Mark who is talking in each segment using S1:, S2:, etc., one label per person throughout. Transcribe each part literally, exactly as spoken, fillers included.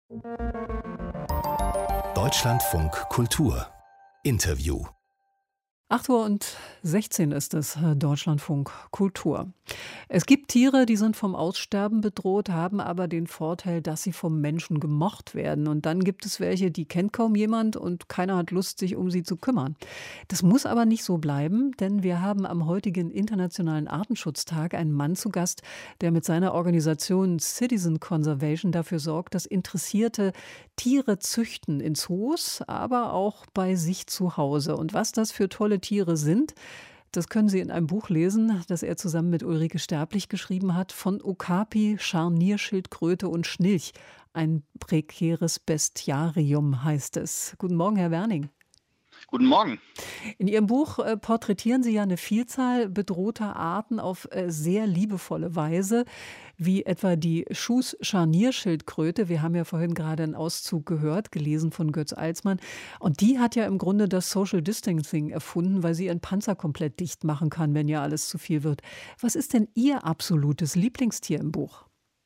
S1: Deutschlandfunk Kultur Interview.
S2: acht Uhr und sechzehn ist es, äh, Deutschlandfunk Kultur. Es gibt Tiere, die sind vom Aussterben bedroht, haben aber den Vorteil, dass sie vom Menschen gemocht werden. Und dann gibt es welche, die kennt kaum jemand und keiner hat Lust, sich um sie zu kümmern. Das muss aber nicht so bleiben, denn wir haben am heutigen Internationalen Artenschutztag einen Mann zu Gast, der mit seiner Organisation Citizen Conservation dafür sorgt, dass Interessierte Tiere züchten in Zoos, aber auch bei sich zu Hause. Und was das für tolle Tiere sind, das können Sie in einem Buch lesen, das er zusammen mit Ulrike Sterblich geschrieben hat, von Okapi, Scharnierschildkröte und Schnilch. Ein prekäres Bestiarium heißt es. Guten Morgen, Herr Werning.
S3: Guten Morgen.
S2: In Ihrem Buch äh, porträtieren Sie ja eine Vielzahl bedrohter Arten auf äh, sehr liebevolle Weise, wie etwa die Schuss-Scharnierschildkröte. Wir haben ja vorhin gerade einen Auszug gehört, gelesen von Götz Alsmann. Und die hat ja im Grunde das Social Distancing erfunden, weil sie ihren Panzer komplett dicht machen kann, wenn ja alles zu viel wird. Was ist denn Ihr absolutes Lieblingstier im Buch?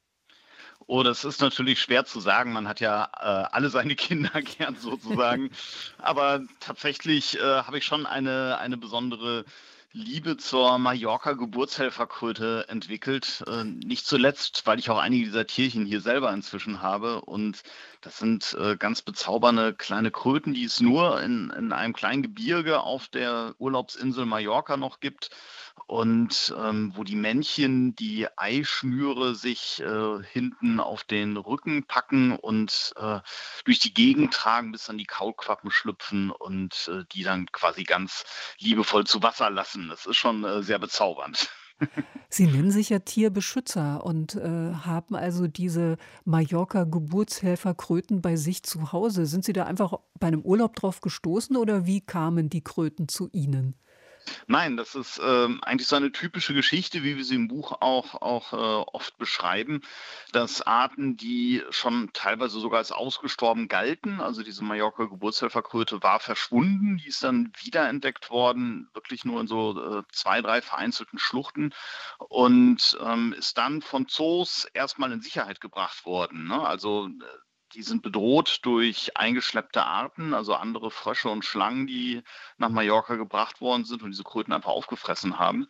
S3: Oh, das ist natürlich schwer zu sagen. Man hat ja äh, alle seine Kinder gern sozusagen. Aber tatsächlich äh, habe ich schon eine, eine besondere Liebe zur Mallorca-Geburtshelferkröte entwickelt. Äh, nicht zuletzt, weil ich auch einige dieser Tierchen hier selber inzwischen habe. Und das sind äh, ganz bezaubernde kleine Kröten, die es nur in, in einem kleinen Gebirge auf der Urlaubsinsel Mallorca noch gibt. Und ähm, wo die Männchen die Eischnüre sich äh, hinten auf den Rücken packen und äh, durch die Gegend tragen, bis dann die Kaulquappen schlüpfen und äh, die dann quasi ganz liebevoll zu Wasser lassen. Das ist schon äh, sehr bezaubernd.
S2: Sie nennen sich ja Tierbeschützer und äh, haben also diese Mallorca-Geburtshelferkröten bei sich zu Hause. Sind Sie da einfach bei einem Urlaub drauf gestoßen oder wie kamen die Kröten zu Ihnen?
S3: Nein, das ist ähm, eigentlich so eine typische Geschichte, wie wir sie im Buch auch, auch äh, oft beschreiben, dass Arten, die schon teilweise sogar als ausgestorben galten, also diese Mallorca-Geburtshelferkröte war verschwunden, die ist dann wiederentdeckt worden, wirklich nur in so äh, zwei, drei vereinzelten Schluchten und ähm, ist dann von Zoos erstmal in Sicherheit gebracht worden. Ne? Also äh, die sind bedroht durch eingeschleppte Arten, also andere Frösche und Schlangen, die nach Mallorca gebracht worden sind und diese Kröten einfach aufgefressen haben.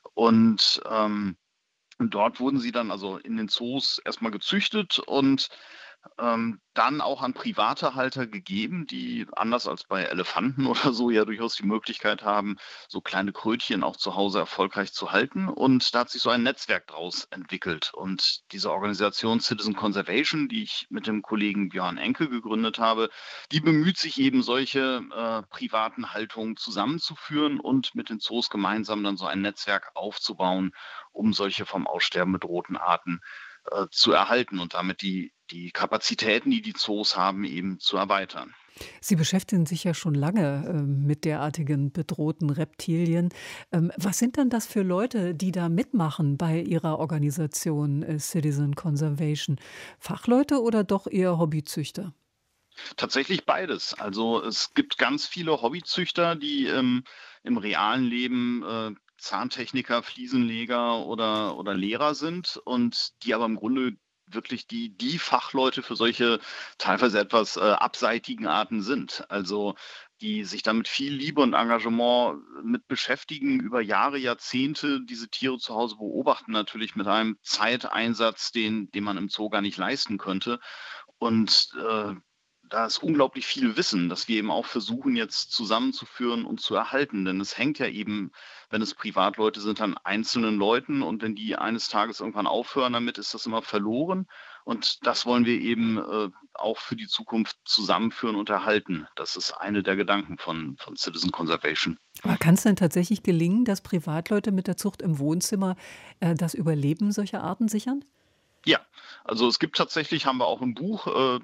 S3: Und ähm, dort wurden sie dann also in den Zoos erstmal gezüchtet und ähm, dann auch an private Halter gegeben, die anders als bei Elefanten oder so ja durchaus die Möglichkeit haben, so kleine Krötchen auch zu Hause erfolgreich zu halten. Und da hat sich so ein Netzwerk daraus entwickelt. Und diese Organisation Citizen Conservation, die ich mit dem Kollegen Björn Enke gegründet habe, die bemüht sich eben solche äh, privaten Haltungen zusammenzuführen und mit den Zoos gemeinsam dann so ein Netzwerk aufzubauen, um solche vom Aussterben bedrohten Arten äh, zu erhalten und damit die, die Kapazitäten, die die Zoos haben, eben zu erweitern.
S2: Sie beschäftigen sich ja schon lange ähm, mit derartigen bedrohten Reptilien. Ähm, was sind denn das für Leute, die da mitmachen bei Ihrer Organisation äh, Citizen Conservation? Fachleute oder doch eher Hobbyzüchter?
S3: Tatsächlich beides. Also es gibt ganz viele Hobbyzüchter, die ähm, im realen Leben äh, Zahntechniker, Fliesenleger oder, oder Lehrer sind und die aber im Grunde wirklich die, die Fachleute für solche teilweise etwas äh, abseitigen Arten sind. Also die sich damit viel Liebe und Engagement mit beschäftigen, über Jahre, Jahrzehnte diese Tiere zu Hause beobachten, natürlich mit einem Zeiteinsatz, den, den man im Zoo gar nicht leisten könnte. Und äh, da ist unglaublich viel Wissen, das wir eben auch versuchen jetzt zusammenzuführen und zu erhalten. Denn es hängt ja eben, wenn es Privatleute sind, an einzelnen Leuten. Und wenn die eines Tages irgendwann aufhören damit, ist das immer verloren. Und das wollen wir eben äh, auch für die Zukunft zusammenführen und erhalten. Das ist eine der Gedanken von, von Citizen Conservation.
S2: Aber kann es denn tatsächlich gelingen, dass Privatleute mit der Zucht im Wohnzimmer äh, das Überleben solcher Arten sichern?
S3: Ja, also es gibt tatsächlich, haben wir auch im Buch äh,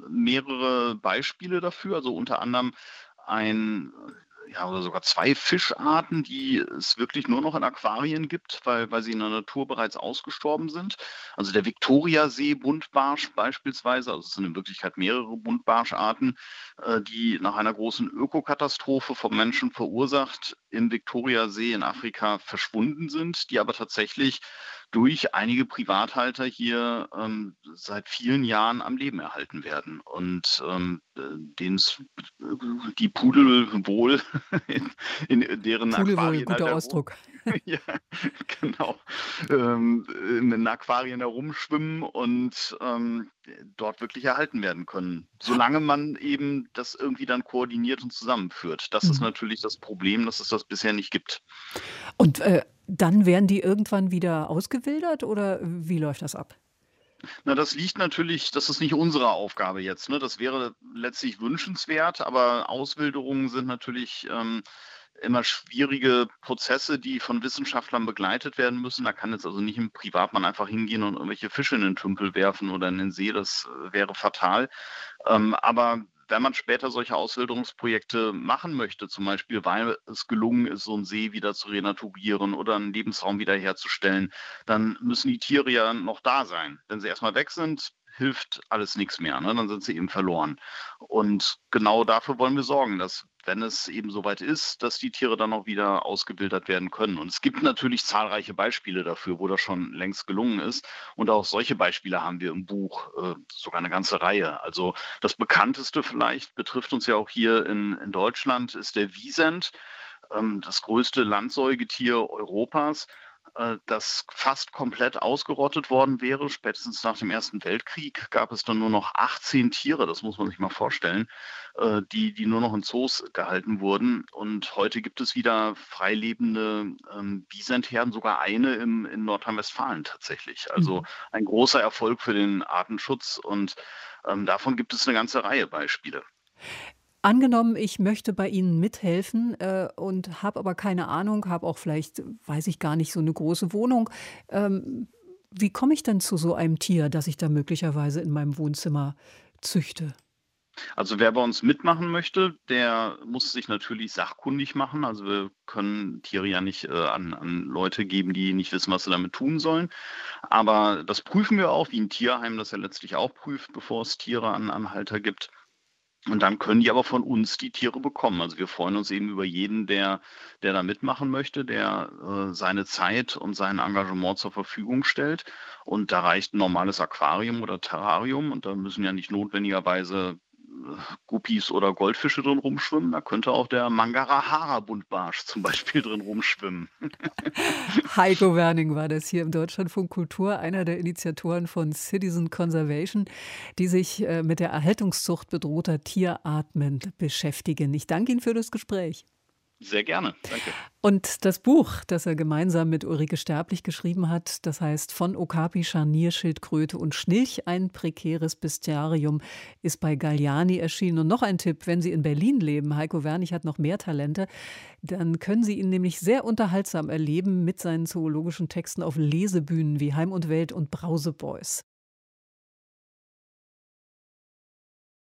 S3: mehrere Beispiele dafür. Also unter anderem ein, äh, ja, oder sogar zwei Fischarten, die es wirklich nur noch in Aquarien gibt, weil, weil sie in der Natur bereits ausgestorben sind. Also der Viktoriasee-Buntbarsch beispielsweise, also es sind in Wirklichkeit mehrere Buntbarscharten, äh, die nach einer großen Ökokatastrophe vom Menschen verursacht im Viktoriasee in Afrika verschwunden sind, die aber tatsächlich durch einige Privathalter hier ähm, seit vielen Jahren am Leben erhalten werden und ähm, äh, denen es, äh, die Pudel wohl in, in deren
S2: Pulewohl,
S3: Aquarien halt
S2: guter
S3: herum,
S2: Ausdruck.
S3: ja, genau, ähm, in den Aquarien herumschwimmen und ähm, dort wirklich erhalten werden können, solange man eben das irgendwie dann koordiniert und zusammenführt. Das ist
S2: Mhm.
S3: natürlich das Problem, dass es das bisher nicht gibt.
S2: Und, äh, dann werden die irgendwann wieder ausgewildert oder wie läuft das ab?
S3: Na, das liegt natürlich das ist nicht unsere Aufgabe jetzt, ne? Das wäre letztlich wünschenswert, aber Auswilderungen sind natürlich, ähm, immer schwierige Prozesse, die von Wissenschaftlern begleitet werden müssen. Da kann jetzt also nicht 'n Privatmann einfach hingehen und irgendwelche Fische in den Tümpel werfen oder in den See, das, äh, wäre fatal. Ähm, aber wenn man später solche Auswilderungsprojekte machen möchte, zum Beispiel, weil es gelungen ist, so 'n See wieder zu renaturieren oder 'n Lebensraum wiederherzustellen, dann müssen die Tiere ja noch da sein. Wenn sie erst mal weg sind, hilft alles nix mehr, ne? Dann sind sie eben verloren. Und genau dafür wollen wir sorgen, dass, wenn es eben soweit ist, dass die Tiere dann auch wieder ausgewildert werden können. Und es gibt natürlich zahlreiche Beispiele dafür, wo das schon längst gelungen ist. Und auch solche Beispiele haben wir im Buch, äh, sogar 'ne ganze Reihe. Also, das bekannteste vielleicht, betrifft uns ja auch hier in in Deutschland, ist der Wisent, ähm, das größte Landsäugetier Europas, äh, das fast komplett ausgerottet worden wäre. Spätestens nach dem Ersten Weltkrieg gab es dann nur noch achtzehn Tiere, das muss man sich mal vorstellen, äh, die die nur noch in Zoos gehalten wurden. Und heute gibt es wieder freilebende, ähm, Wisentherden, sogar eine im in Nordrhein-Westfalen tatsächlich. Also,
S2: Mhm.
S3: ein großer Erfolg für den Artenschutz und, ähm, davon gibt es 'ne ganze Reihe Beispiele.
S2: Angenommen, ich möchte bei Ihnen mithelfen, äh, und habe aber keine Ahnung, habe auch vielleicht, weiß ich gar nicht, so 'ne große Wohnung. Ähm, wie komme ich denn zu so einem Tier, das ich da möglicherweise in meinem Wohnzimmer züchte?
S3: Also, wer bei uns mitmachen möchte, der muss sich natürlich sachkundig machen. Also, wir können Tiere ja nicht, äh, an an Leute geben, die nicht wissen, was sie damit tun sollen. Aber das prüfen wir auch, wie 'n Tierheim das ja letztlich auch prüft, bevor es Tiere an an Halter gibt. Und dann können die aber von uns die Tiere bekommen. Also, wir freuen uns eben über jeden, der der da mitmachen möchte, der, äh, seine Zeit und sein Engagement zur Verfügung stellt. Und da reicht 'n normales Aquarium oder Terrarium und da müssen ja nicht notwendigerweise, äh, Guppies oder Goldfische drin rumschwimmen. Da könnte auch der Mangara-Hara-Buntbarsch zum Beispiel drin rumschwimmen.
S2: Heiko Werning war das hier im Deutschlandfunk Kultur, einer der Initiatoren von Citizen Conservation, die sich, äh, mit der Erhaltungszucht bedrohter Tierarten beschäftigen. Ich danke Ihnen für das Gespräch.
S3: Sehr gerne, danke.
S2: Und das Buch, das er gemeinsam mit Ulrike Sterblich geschrieben hat, das heißt „Von Okapi, Scharnierschildkröte und Schnilch, ein prekäres Bestiarium“, ist bei Galliani erschienen. Und noch ein Tipp, wenn Sie in Berlin leben, Heiko Werning hat noch mehr Talente, dann können Sie ihn nämlich sehr unterhaltsam erleben mit seinen zoologischen Texten auf Lesebühnen wie Heim und Welt und Brauseboys.